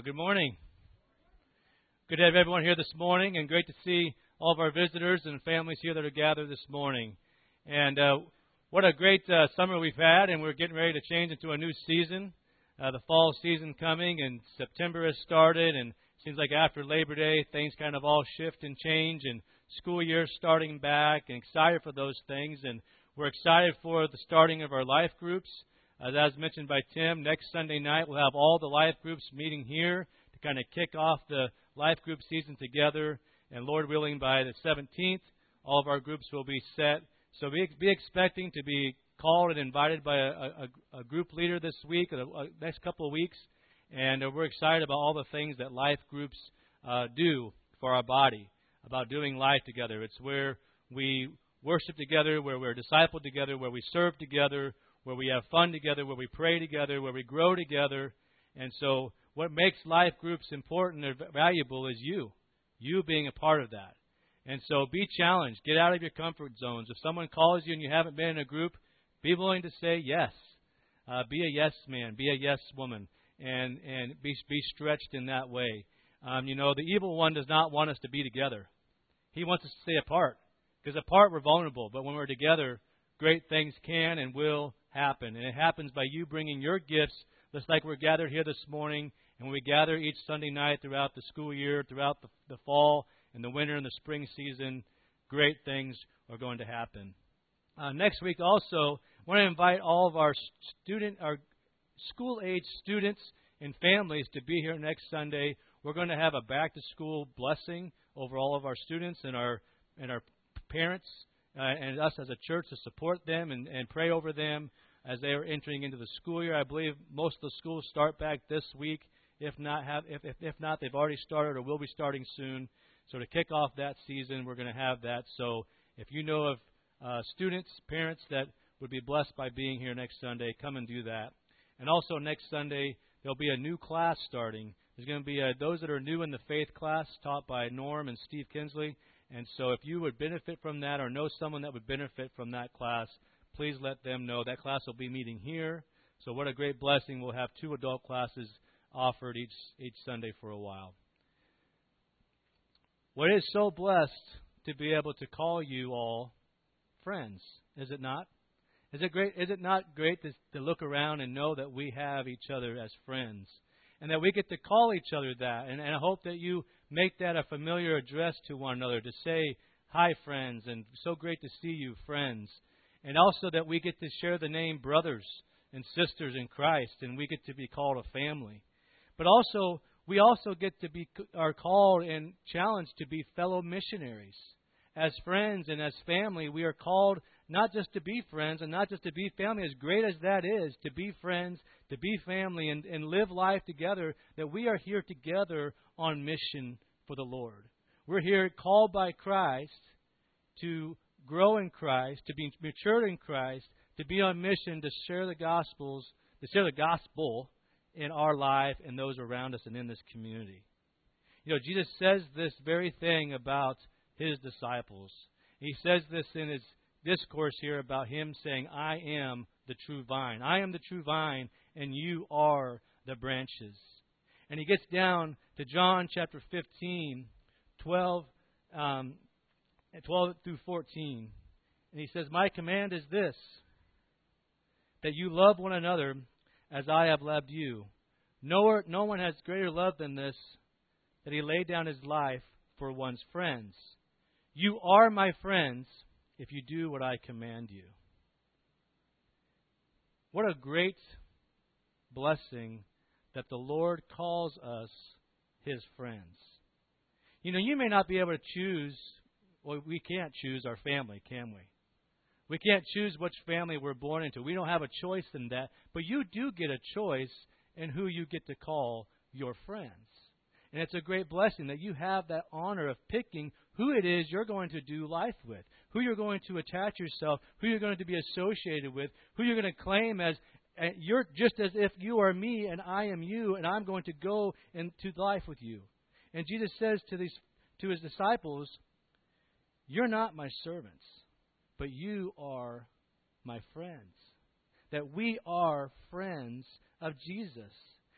Well, good morning. Good to have everyone here this morning, and great to see all of our visitors and families here that are gathered this morning. And what a great summer we've had, and we're getting ready to change into a new season. The fall season coming, and September has started, and it seems like after Labor Day, things kind of all shift and change, and school year starting back, and excited for those things. And we're excited for the starting of our life groups. As mentioned by Tim, next Sunday night we'll have all the life groups meeting here to kind of kick off the life group season together. And Lord willing, by the 17th, all of our groups will be set. So be expecting to be called and invited by a group leader this week, or the next couple of weeks. And we're excited about all the things that life groups do for our body, about doing life together. It's where we worship together, where we're discipled together, where we serve together, where we have fun together, where we pray together, where we grow together. And so what makes life groups important and valuable is you being a part of that. And so be challenged. Get out of your comfort zones. If someone calls you and you haven't been in a group, be willing to say yes. Be a yes man. Be a yes woman. And be stretched in that way. The evil one does not want us to be together. He wants us to stay apart. Because apart we're vulnerable. But when we're together, great things can and will happen. And it happens by you bringing your gifts, just like we're gathered here this morning. And when we gather each Sunday night throughout the school year, throughout the fall and the winter and the spring season, great things are going to happen. Next week also, I want to invite all of our school-age students and families to be here next Sunday. We're going to have a back-to-school blessing over all of our students and our parents and us as a church to support them and pray over them as they are entering into the school year. I believe most of the schools start back this week. If not, they've already started or will be starting soon. So to kick off that season, we're going to have that. So if you know of students, parents that would be blessed by being here next Sunday, come and do that. And also next Sunday, there'll be a new class starting. There's going to be those that are new in the faith class taught by Norm and Steve Kinsley. And so if you would benefit from that or know someone that would benefit from that class, please let them know. That class will be meeting here. So what a great blessing. We'll have 2 adult classes offered each Sunday for a while. Well, it is so blessed to be able to call you all friends, is it not? Is it not great to look around and know that we have each other as friends? And that we get to call each other that. And I hope that you make that a familiar address to one another, to say, hi, friends, and so great to see you, friends. And also that we get to share the name brothers and sisters in Christ, and we get to be called a family. But also, we also are called and challenged to be fellow missionaries. As friends and as family, we are called not just to be friends and not just to be family, as great as that is, to be friends, to be family, and live life together, that we are here together on mission for the Lord. We're here called by Christ to grow in Christ, to be matured in Christ, to be on mission to share the gospel in our life and those around us and in this community. Jesus says this very thing about His disciples. He says this in His discourse here about Him saying, I am the true vine. I am the true vine, and you are the branches. And He gets down to John chapter 15, 12 through 14. And He says, my command is this, that you love one another as I have loved you. No one has greater love than this, that He laid down His life for one's friends. You are my friends if you do what I command you. What a great blessing that the Lord calls us His friends. You may not be able to choose, well, we can't choose our family, can we? We can't choose which family we're born into. We don't have a choice in that. But you do get a choice in who you get to call your friends. And it's a great blessing that you have that honor of picking who it is you're going to do life with, who you're going to attach yourself, who you're going to be associated with, who you're going to claim as you're just as if you are me and I am you, and I'm going to go into life with you. And Jesus says to His disciples, you're not my servants, but you are my friends. That we are friends of Jesus.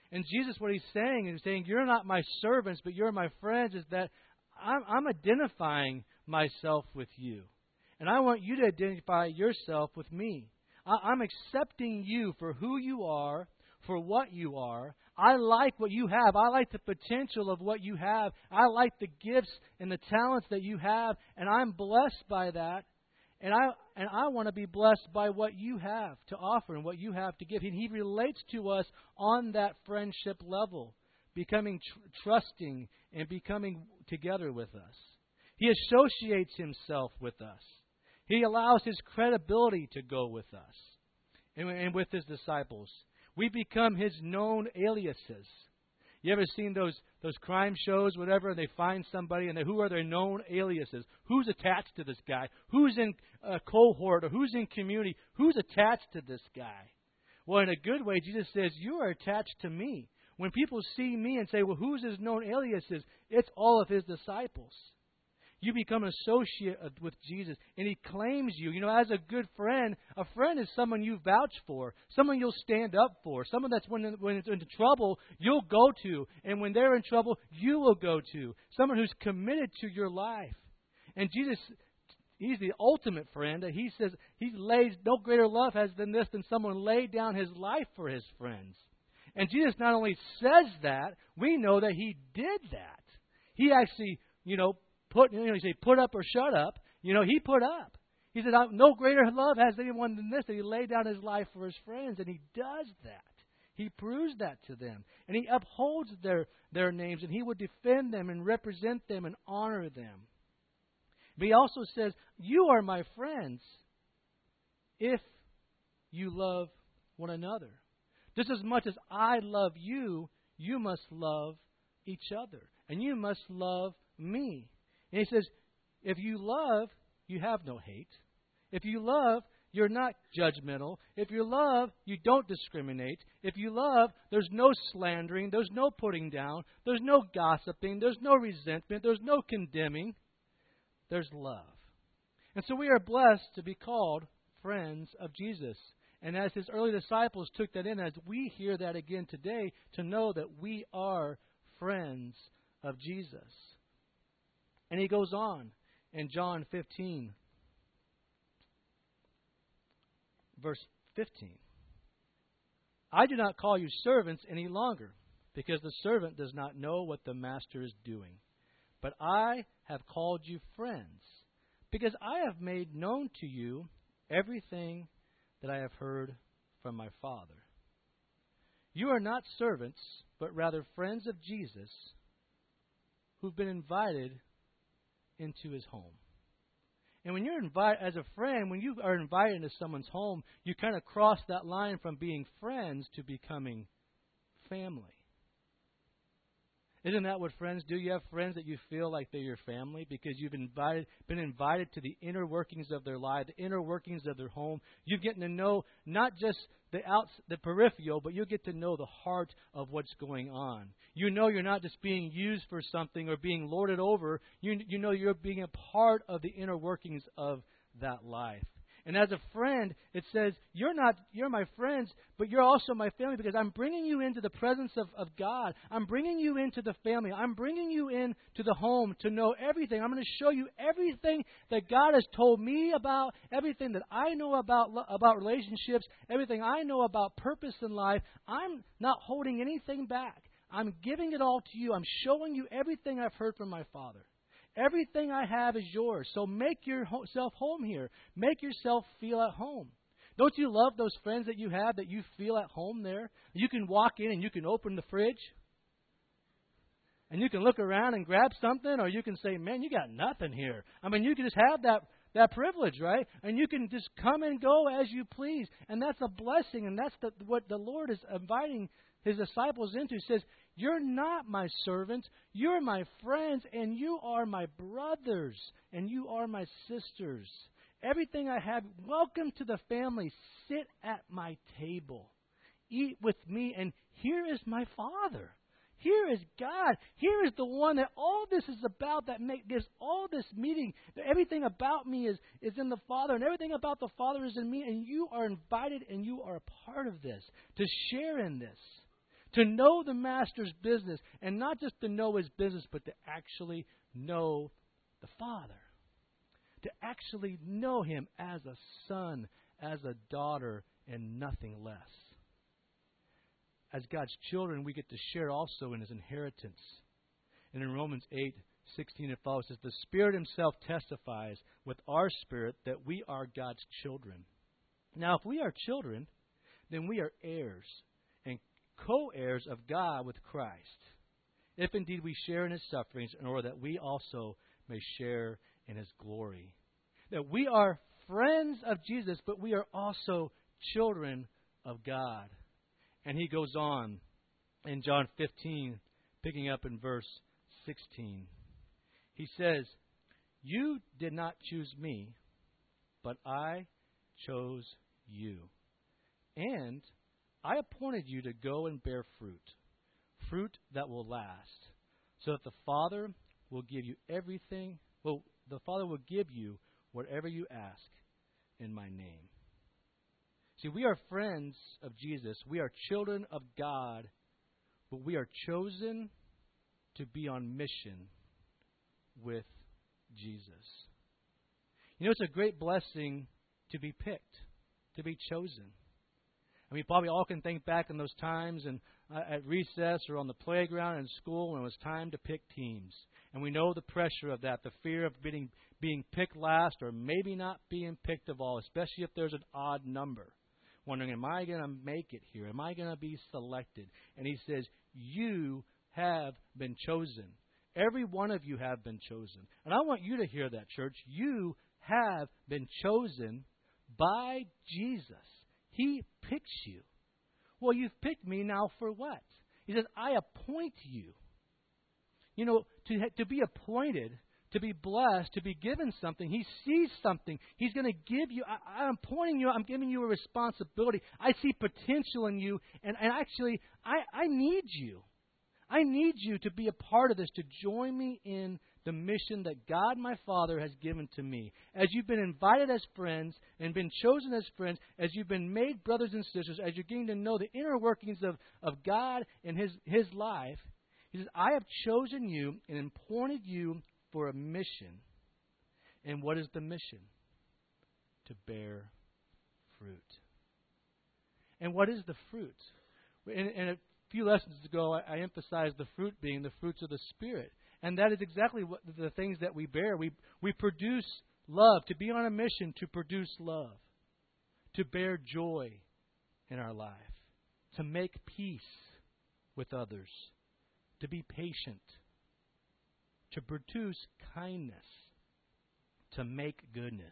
And Jesus, what he's saying, you're not my servants, but you're my friends, is that I'm identifying myself with you. And I want you to identify yourself with me. I'm accepting you for who you are, for what you are. I like what you have. I like the potential of what you have. I like the gifts and the talents that you have, and I'm blessed by that. And I want to be blessed by what you have to offer and what you have to give. And he relates to us on that friendship level, becoming trusting and becoming together with us. He associates himself with us. He allows his credibility to go with us and with his disciples. We become his known aliases. You ever seen those crime shows, whatever, and they find somebody, and who are their known aliases? Who's attached to this guy? Who's in a cohort, or who's in community? Who's attached to this guy? Well, in a good way, Jesus says, you are attached to me. When people see me and say, well, who's his known aliases? It's all of his disciples. You become an associate with Jesus, and he claims you. You know, as a good friend, a friend is someone you vouch for, someone you'll stand up for, someone that's when it's into trouble, you'll go to, and when they're in trouble, you will go to, someone who's committed to your life. And Jesus, he's the ultimate friend. He says he lays no greater love has than this, than someone laid down his life for his friends. And Jesus not only says that, we know that he did that. He actually, you say, put up or shut up. He put up. He said, no greater love has anyone than this, that he laid down his life for his friends. And he does that. He proves that to them. And he upholds their names, and he would defend them and represent them and honor them. But he also says, you are my friends if you love one another. Just as much as I love you, you must love each other. And you must love me. And he says, if you love, you have no hate. If you love, you're not judgmental. If you love, you don't discriminate. If you love, there's no slandering. There's no putting down. There's no gossiping. There's no resentment. There's no condemning. There's love. And so we are blessed to be called friends of Jesus. And as his early disciples took that in, as we hear that again today, to know that we are friends of Jesus. And he goes on in John 15, verse 15. I do not call you servants any longer, because the servant does not know what the master is doing. But I have called you friends, because I have made known to you everything that I have heard from my Father. You are not servants, but rather friends of Jesus, who've been invited into his home. And when you're invited as a friend, when you are invited into someone's home, you kind of cross that line from being friends to becoming family. Isn't that what friends do? You have friends that you feel like they're your family because you've been invited to the inner workings of their life, the inner workings of their home. You're getting to know not just the peripheral, but you get to know the heart of what's going on. You know you're not just being used for something or being lorded over. You know you're being a part of the inner workings of that life. And as a friend, it says, you're my friends, but you're also my family because I'm bringing you into the presence of God. I'm bringing you into the family. I'm bringing you into the home to know everything. I'm going to show you everything that God has told me about, everything that I know about relationships, everything I know about purpose in life. I'm not holding anything back. I'm giving it all to you. I'm showing you everything I've heard from my Father. Everything I have is yours. So make yourself home here. Make yourself feel at home. Don't you love those friends that you have that you feel at home there? You can walk in and you can open the fridge. And you can look around and grab something. Or you can say, man, you got nothing here. I mean, you can just have that privilege, right? And you can just come and go as you please. And that's a blessing. And that's what the Lord is inviting his disciples into. He says, you're not my servants, you're my friends, and you are my brothers, and you are my sisters. Everything I have, welcome to the family. Sit at my table. Eat with me, and here is my Father. Here is God. Here is the one that all this is about, that gives all this meaning. Everything about me is in the Father, and everything about the Father is in me, and you are invited, and you are a part of this, to share in this. To know the Master's business, and not just to know His business, but to actually know the Father. To actually know Him as a son, as a daughter, and nothing less. As God's children, we get to share also in His inheritance. And in Romans 8:16 and follows, it says, the Spirit Himself testifies with our spirit that we are God's children. Now, if we are children, then we are heirs and co-heirs of God with Christ, if indeed we share in His sufferings, in order that we also may share in His glory. That we are friends of Jesus, but we are also children of God. And he goes on in John 15, picking up in verse 16. He says, you did not choose me, but I chose you. And I appointed you to go and bear fruit, fruit that will last, so that the Father will give you everything. Well, the Father will give you whatever you ask in my name. See, we are friends of Jesus. We are children of God, but we are chosen to be on mission with Jesus. You know, it's a great blessing to be picked, to be chosen. I mean, probably all can think back in those times and at recess or on the playground in school when it was time to pick teams. And we know the pressure of that, the fear of being picked last or maybe not being picked of all, especially if there's an odd number. Wondering, am I going to make it here? Am I going to be selected? And he says, you have been chosen. Every one of you have been chosen. And I want you to hear that, church. You have been chosen by Jesus. He picks you. Well, you've picked me now for what? He says, I appoint you. You know, to be appointed, to be blessed, to be given something, He sees something. He's going to give you. I'm appointing you. I'm giving you a responsibility. I see potential in you. And actually, I need you. I need you to be a part of this, to join me in the mission that God, my Father, has given to me. As you've been invited as friends and been chosen as friends, as you've been made brothers and sisters, as you're getting to know the inner workings of God and His life, He says, I have chosen you and appointed you for a mission. And what is the mission? To bear fruit. And what is the fruit? In a few lessons ago, I emphasized the fruit being the fruits of the Spirit. And that is exactly what the things that we bear. We produce love, to be on a mission to produce love, to bear joy in our life, to make peace with others, to be patient, to produce kindness, to make goodness,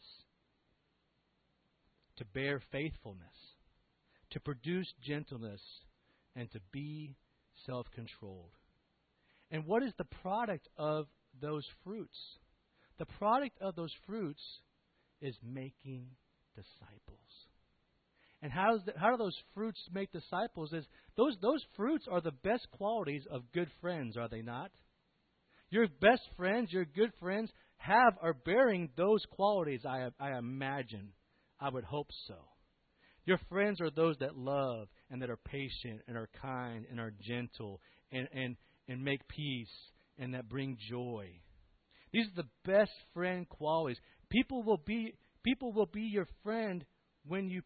to bear faithfulness, to produce gentleness, and to be self-controlled. And what is the product of those fruits? The product of those fruits is making disciples. And how do those fruits make disciples? Is those fruits are the best qualities of good friends, are they not? Your best friends, your good friends, are bearing those qualities, I imagine. I would hope so. Your friends are those that love and that are patient and are kind and are gentle and make peace and that bring joy. These are the best friend qualities. People will be your friend when you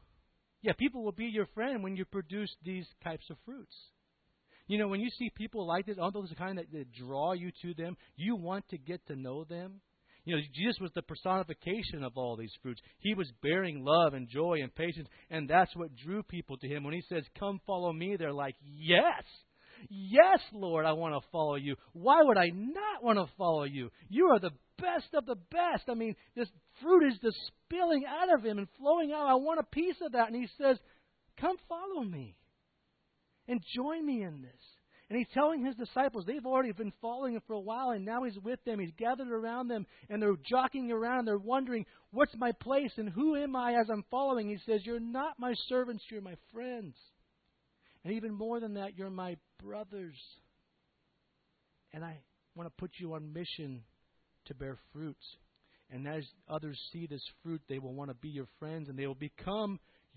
produce these types of fruits. You know, when you see people like this, all those kind that draw you to them, you want to get to know them. You know, Jesus was the personification of all these fruits. He was bearing love and joy and patience, and that's what drew people to Him. When He says, come follow me, they're like, yes. Yes, Lord, I want to follow you. Why would I not want to follow you? You are the best of the best. I mean, this fruit is just spilling out of Him and flowing out. I want a piece of that. And He says, come follow me and join me in this. And He's telling His disciples, they've already been following Him for a while, and now He's with them. He's gathered around them, and they're jockeying around. They're wondering, what's my place, and who am I as I'm following? He says, you're not my servants, you're my friends. And even more than that, you're my brothers. And I want to put you on mission to bear fruits. And as others see this fruit, they will want to be your friends, and they will become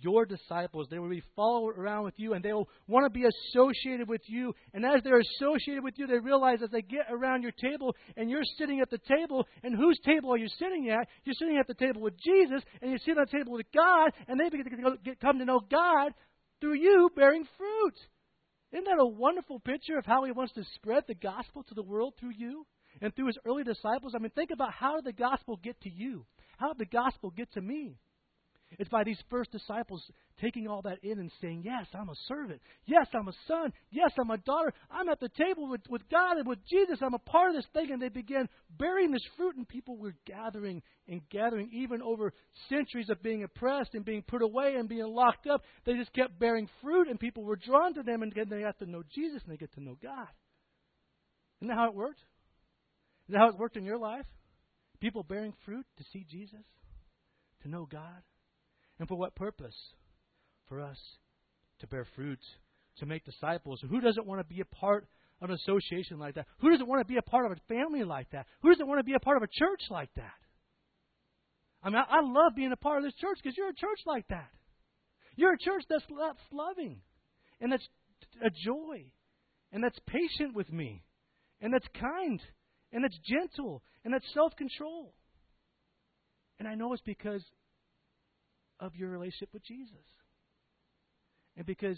your disciples. They will be followed around with you, and they will want to be associated with you. And as they're associated with you, they realize as they get around your table, and you're sitting at the table, and whose table are you sitting at? You're sitting at the table with Jesus, and you're sitting at the table with God, and they begin to come to know God through you bearing fruit. Isn't that a wonderful picture of how He wants to spread the gospel to the world through you and through His early disciples? I mean, think about how did the gospel get to you? How did the gospel get to me? It's by these first disciples taking all that in and saying, yes, I'm a servant. Yes, I'm a son. Yes, I'm a daughter. I'm at the table with God and with Jesus. I'm a part of this thing. And they began bearing this fruit, and people were gathering and gathering, even over centuries of being oppressed and being put away and being locked up. They just kept bearing fruit, and people were drawn to them, and then they got to know Jesus, and they get to know God. Isn't that how it worked? Is that how it worked in your life? People bearing fruit to see Jesus, to know God. And for what purpose? For us to bear fruit, to make disciples. Who doesn't want to be a part of an association like that? Who doesn't want to be a part of a family like that? Who doesn't want to be a part of a church like that? I mean, I love being a part of this church because you're a church like that. You're a church that's loving, and that's a joy, and that's patient with me, and that's kind, and that's gentle, and that's self-control. And I know it's because of your relationship with Jesus. And because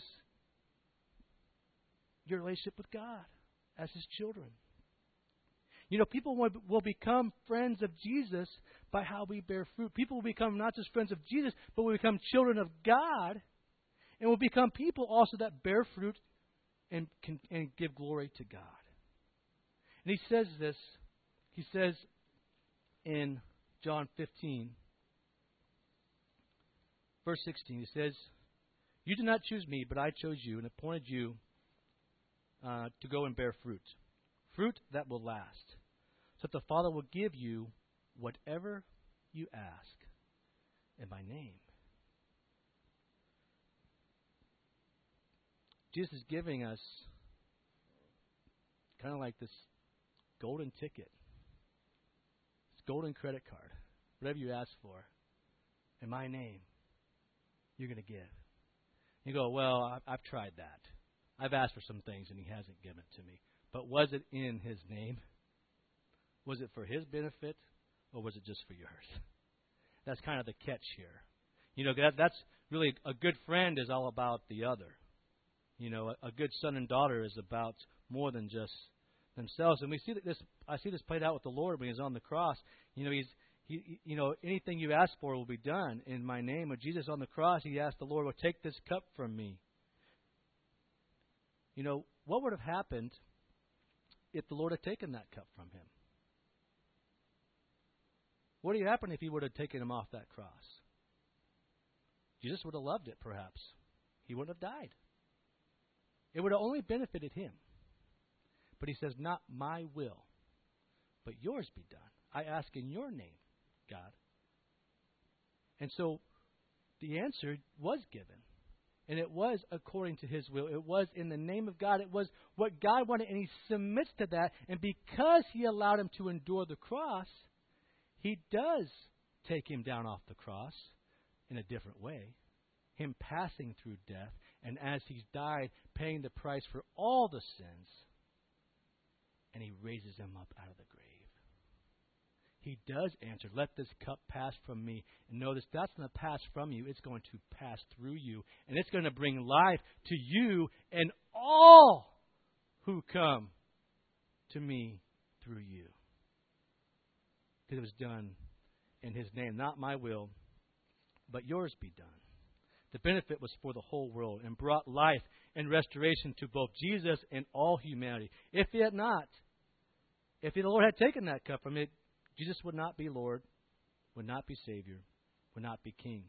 your relationship with God as His children. You know, people will become friends of Jesus by how we bear fruit. People will become not just friends of Jesus, but will become children of God, and will become people also that bear fruit and give glory to God. And He says this. He says in John 15, verse 16, He says, "You did not choose me, but I chose you and appointed you to go and bear fruit. Fruit that will last. So that the Father will give you whatever you ask in my name." Jesus is giving us kind of like this golden ticket. This golden credit card. Whatever you ask for in my name, you're going to give. You go, well, I've tried that. I've asked for some things and He hasn't given it to me. But was it in His name? Was it for His benefit, or was it just for yours? That's kind of the catch here. You know, that's really, a good friend is all about the other. You know, a good son and daughter is about more than just themselves. And we see that I see this played out with the Lord when He's on the cross. You know, you know, anything you ask for will be done in my name. When Jesus on the cross, He asked the Lord, well, take this cup from me. You know, what would have happened if the Lord had taken that cup from Him? What would have happened if He would have taken Him off that cross? Jesus would have loved it, perhaps. He wouldn't have died. It would have only benefited Him. But He says, not my will, but yours be done. I ask in your name, God. And so the answer was given. And it was according to His will. It was in the name of God. It was what God wanted, and He submits to that. And because He allowed Him to endure the cross, He does take Him down off the cross in a different way. Him passing through death, and as He's died, paying the price for all the sins, and He raises Him up out of the grave. He does answer, let this cup pass from me. And notice that's going to pass from you. It's going to pass through you. And it's going to bring life to you and all who come to me through you. Because it was done in His name. Not my will, but yours be done. The benefit was for the whole world and brought life and restoration to both Jesus and all humanity. If He had not, if the Lord had taken that cup from it, Jesus would not be Lord, would not be Savior, would not be King.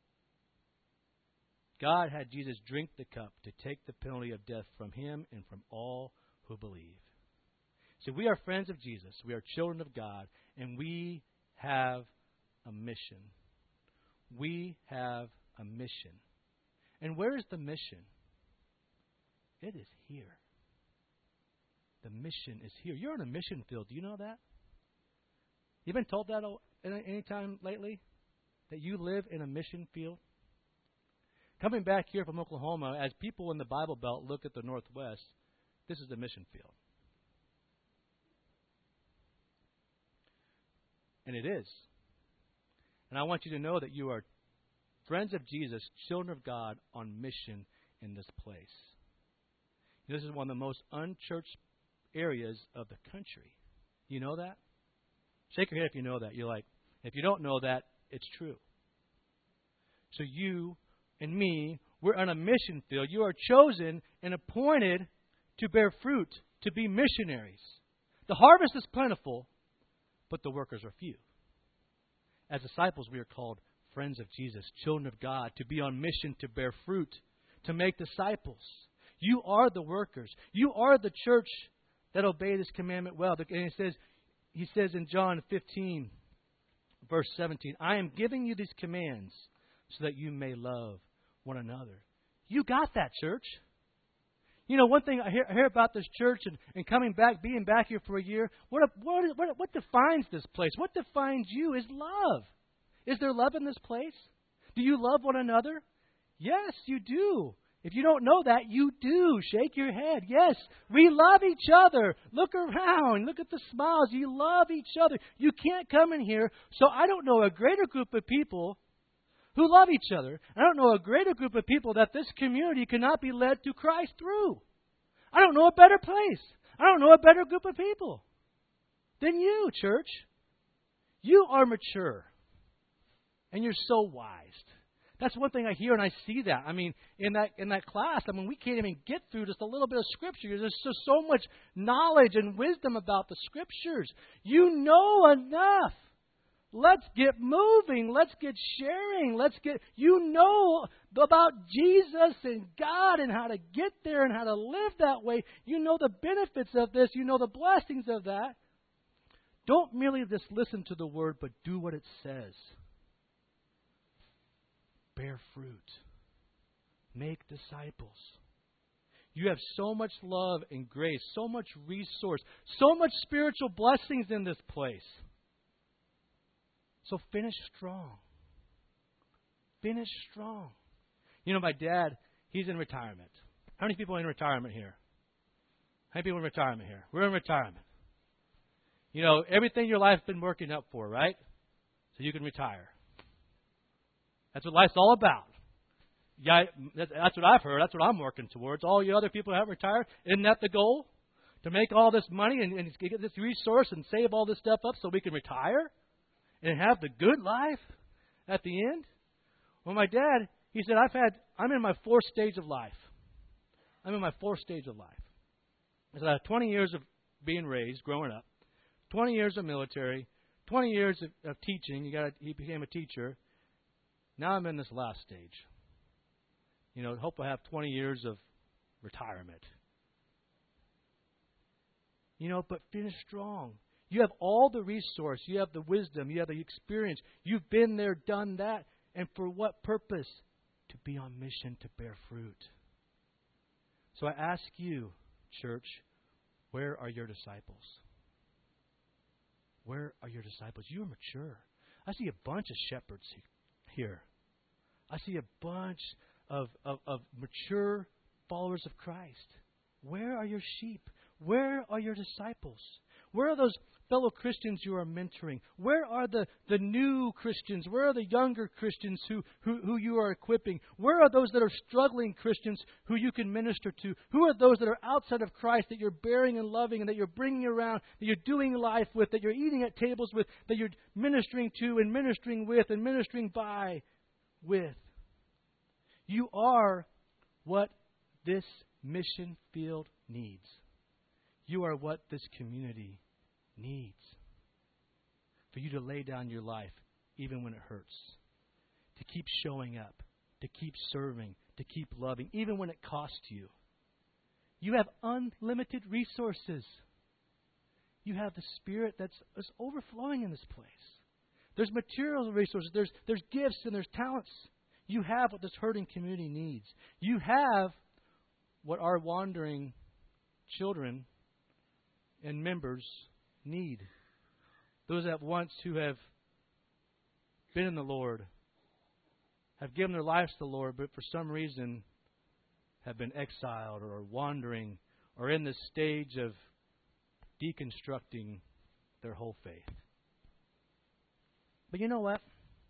God had Jesus drink the cup to take the penalty of death from Him and from all who believe. So we are friends of Jesus. We are children of God, and we have a mission. We have a mission. And where is the mission? It is here. The mission is here. You're in a mission field. Do you know that? You been told that any time lately? That you live in a mission field? Coming back here from Oklahoma, as people in the Bible Belt look at the Northwest, this is the mission field. And it is. And I want you to know that you are friends of Jesus, children of God, on mission in this place. This is one of the most unchurched areas of the country. You know that? Shake your head if you know that. You're like, if you don't know that, it's true. So you and me, we're on a mission field. You are chosen and appointed to bear fruit, to be missionaries. The harvest is plentiful, but the workers are few. As disciples, we are called friends of Jesus, children of God, to be on mission to bear fruit, to make disciples. You are the workers. You are the church that obey this commandment well. And he says in John 15, verse 17, I am giving you these commands so that you may love one another. You got that, church. You know, one thing I hear about this church and coming back, being back here for a year, what defines this place? What defines you is love. Is there love in this place? Do you love one another? Yes, you do. If you don't know that, you do. Shake your head. Yes, we love each other. Look around. Look at the smiles. You love each other. You can't come in here. So I don't know a greater group of people who love each other. I don't know a greater group of people that this community cannot be led to Christ through. I don't know a better place. I don't know a better group of people than you, church. You are mature. And you're so wise. That's one thing I hear and I see that. I mean, in that class, we can't even get through just a little bit of Scripture. There's just so much knowledge and wisdom about the Scriptures. You know enough. Let's get moving. Let's get sharing. You know about Jesus and God and how to get there and how to live that way. You know the benefits of this. You know the blessings of that. Don't merely just listen to the Word, but do what it says. Bear fruit. Make disciples. You have so much love and grace, so much resource, so much spiritual blessings in this place. So finish strong. Finish strong. You know, my dad, he's in retirement. How many people are in retirement here? How many people are in retirement here? We're in retirement. You know, everything your life's been working up for, right? So you can retire. That's what life's all about. Yeah, that's what I've heard. That's what I'm working towards. All you other people who have retired, isn't that the goal? To make all this money and get this resource and save all this stuff up so we can retire and have the good life at the end? Well, my dad, he said, I'm in my fourth stage of life. I'm in my fourth stage of life. He said, I have 20 years of being raised, growing up, 20 years of military, 20 years of teaching. He became a teacher. Now I'm in this last stage. You know, hope I have 20 years of retirement. You know, but finish strong. You have all the resource. You have the wisdom. You have the experience. You've been there, done that. And for what purpose? To be on mission to bear fruit. So I ask you, church, where are your disciples? Where are your disciples? You are mature. I see a bunch of shepherds here. I see a bunch of mature followers of Christ. Where are your sheep? Where are your disciples? Where are those fellow Christians you are mentoring? Where are the new Christians? Where are the younger Christians who you are equipping? Where are those that are struggling Christians who you can minister to? Who are those that are outside of Christ that you're bearing and loving and that you're bringing around, that you're doing life with, that you're eating at tables with, that you're ministering to and ministering with and ministering by with? You are what this mission field needs. You are what this community needs. For you to lay down your life even when it hurts. To keep showing up. To keep serving. To keep loving. Even when it costs you. You have unlimited resources. You have the Spirit that's overflowing in this place. There's material resources. There's gifts and there's talents. You have what this hurting community needs. You have what our wandering children and members need. Those who have been in the Lord, have given their lives to the Lord, but for some reason have been exiled or wandering or in this stage of deconstructing their whole faith. But you know what?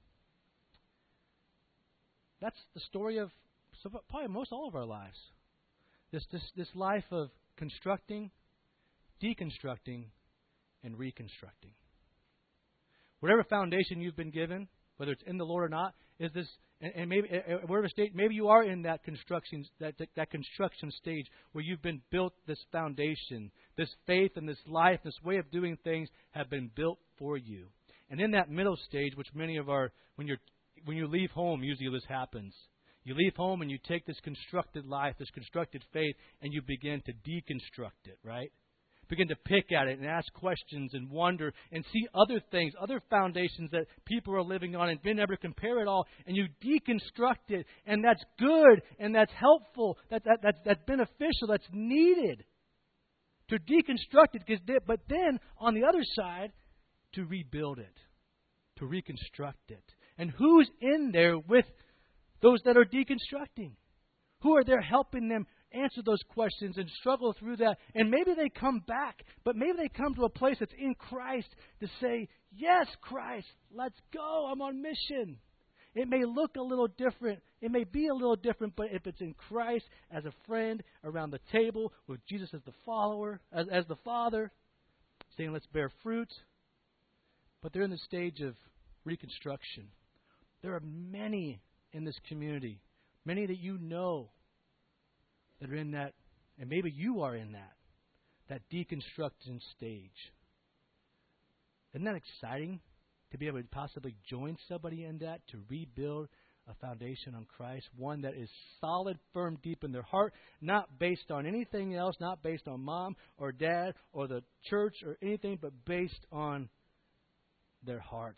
That's the story of probably most all of our lives. This life of constructing, deconstructing, and reconstructing. Whatever foundation you've been given, whether it's in the Lord or not, is this, and maybe whatever state, maybe you are in that construction stage where you've been built this foundation, this faith and this life, this way of doing things have been built for you. And in that middle stage, which many of our, when you leave home, usually this happens. You leave home and you take this constructed life, this constructed faith, and you begin to deconstruct it, right? Begin to pick at it and ask questions and wonder and see other things, other foundations that people are living on and being able to compare it all. And you deconstruct it, and that's good and that's helpful, that's beneficial, that's needed to deconstruct it. But then on the other side, to rebuild it, to reconstruct it. And who's in there with those that are deconstructing? Who are there helping them answer those questions and struggle through that? And maybe they come back, but maybe they come to a place that's in Christ to say, yes, Christ, let's go. I'm on mission. It may look a little different. It may be a little different, but if it's in Christ as a friend around the table with Jesus as the follower, as the Father, saying let's bear fruit, but they're in the stage of reconstruction. There are many in this community, many that you know that are in that, and maybe you are in that deconstruction stage. Isn't that exciting to be able to possibly join somebody in that, to rebuild a foundation on Christ, one that is solid, firm, deep in their heart, not based on anything else, not based on mom or dad or the church or anything, but based on their hearts.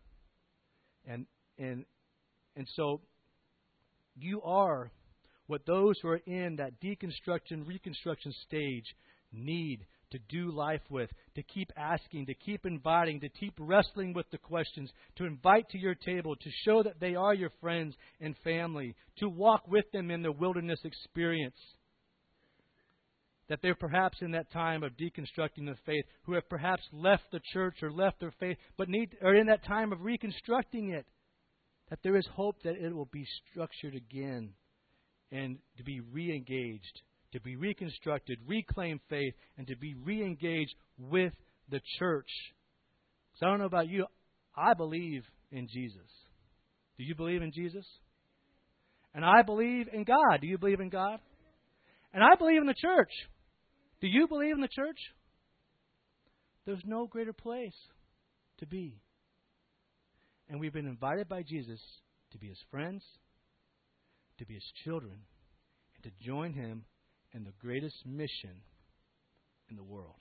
And so you are what those who are in that deconstruction, reconstruction stage need to do life with, to keep asking, to keep inviting, to keep wrestling with the questions, to invite to your table, to show that they are your friends and family, to walk with them in the wilderness experience. That they're perhaps in that time of deconstructing the faith, who have perhaps left the church or left their faith, but are in that time of reconstructing it. That there is hope that it will be structured again and to be re-engaged, to be reconstructed, reclaim faith, and to be re-engaged with the church. So I don't know about you, I believe in Jesus. Do you believe in Jesus? And I believe in God. Do you believe in God? And I believe in the church. Do you believe in the church? There's no greater place to be. And we've been invited by Jesus to be His friends, to be His children, and to join Him in the greatest mission in the world.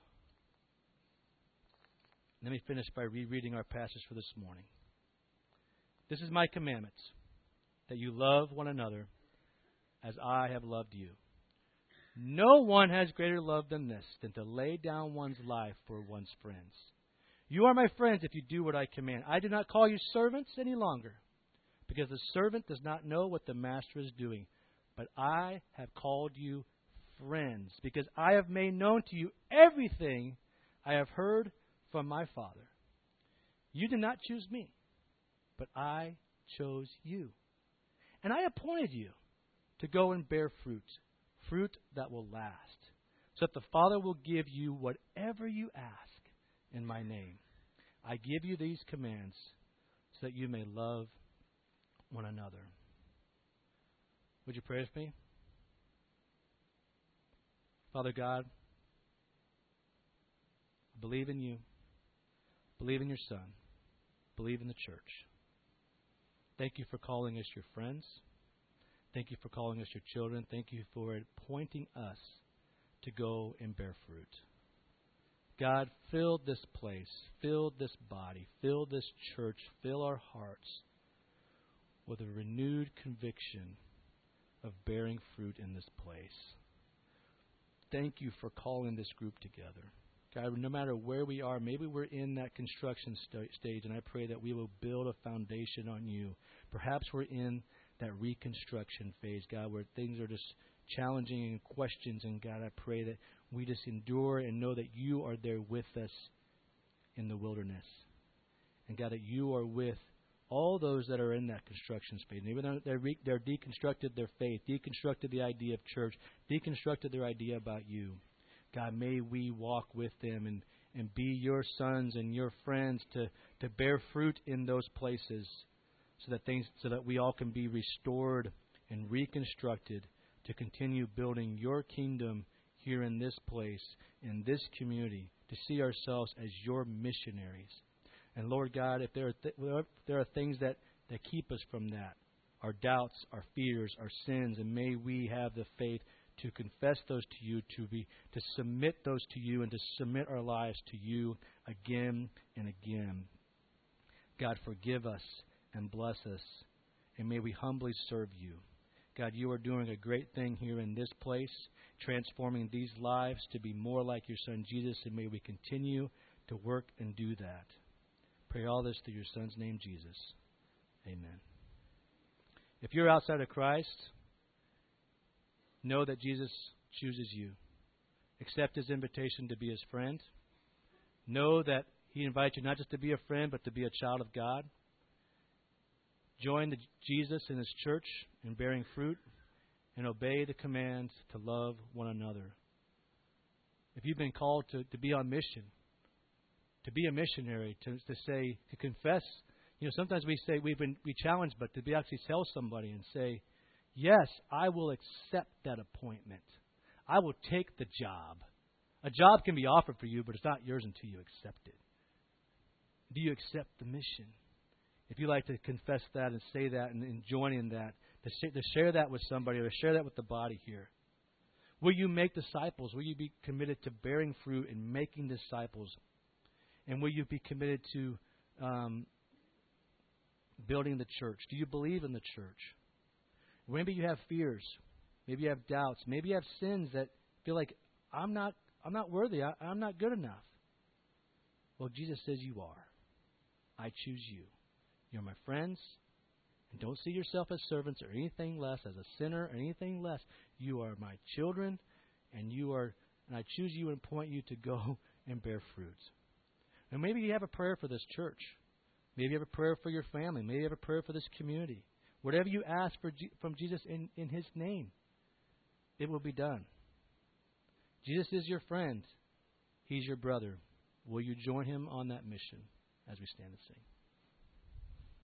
Let me finish by rereading our passage for this morning. This is my commandment, that you love one another as I have loved you. No one has greater love than this, than to lay down one's life for one's friends. You are my friends if you do what I command. I do not call you servants any longer, because the servant does not know what the master is doing. But I have called you friends, because I have made known to you everything I have heard from my Father. You did not choose me, but I chose you. And I appointed you to go and bear fruit, fruit that will last, so that the Father will give you whatever you ask in my name. I give you these commands so that you may love one another. Would you pray with me? Father God, I believe in you, believe in your Son, believe in the church. Thank you for calling us your friends. Thank you for calling us your children. Thank you for appointing us to go and bear fruit. God, fill this place, fill this body, fill this church, fill our hearts with a renewed conviction of bearing fruit in this place. Thank you for calling this group together. God, no matter where we are, maybe we're in that construction stage, and I pray that we will build a foundation on you. Perhaps we're in that reconstruction phase, God, where things are just challenging and questions. And God, I pray that we just endure and know that you are there with us in the wilderness. And God, that you are with all those that are in that construction space. Even though they're deconstructed their faith, deconstructed the idea of church, deconstructed their idea about you. God, may we walk with them and be your sons and your friends to bear fruit in those places so that we all can be restored and reconstructed to continue building your kingdom here in this place, in this community, to see ourselves as your missionaries. And Lord God, if there are things that keep us from that, our doubts, our fears, our sins, and may we have the faith to confess those to you, to submit those to you, and to submit our lives to you again and again. God, forgive us and bless us, and may we humbly serve you. God, you are doing a great thing here in this place, transforming these lives to be more like your Son Jesus, and may we continue to work and do that. Pray all this through your Son's name, Jesus. Amen. If you're outside of Christ, know that Jesus chooses you. Accept his invitation to be his friend. Know that he invites you not just to be a friend, but to be a child of God. Join Jesus in his church in bearing fruit, and obey the commands to love one another. If you've been called to be on mission, to be a missionary, to confess, sometimes we say we challenge, but to actually tell somebody and say, yes, I will accept that appointment. I will take the job. A job can be offered for you, but it's not yours until you accept it. Do you accept the mission? If you like to confess that and say that and join in that, to share that with somebody or to share that with the body here. Will you make disciples? Will you be committed to bearing fruit and making disciples? And will you be committed to building the church? Do you believe in the church? Maybe you have fears. Maybe you have doubts. Maybe you have sins that feel like, I'm not worthy. I'm not good enough. Well, Jesus says you are. I choose you. You're my friends. And don't see yourself as servants or anything less, as a sinner or anything less. You are my children, and I choose you and point you to go and bear fruit. And maybe you have a prayer for this church. Maybe you have a prayer for your family. Maybe you have a prayer for this community. Whatever you ask from Jesus in his name, it will be done. Jesus is your friend. He's your brother. Will you join him on that mission as we stand and sing?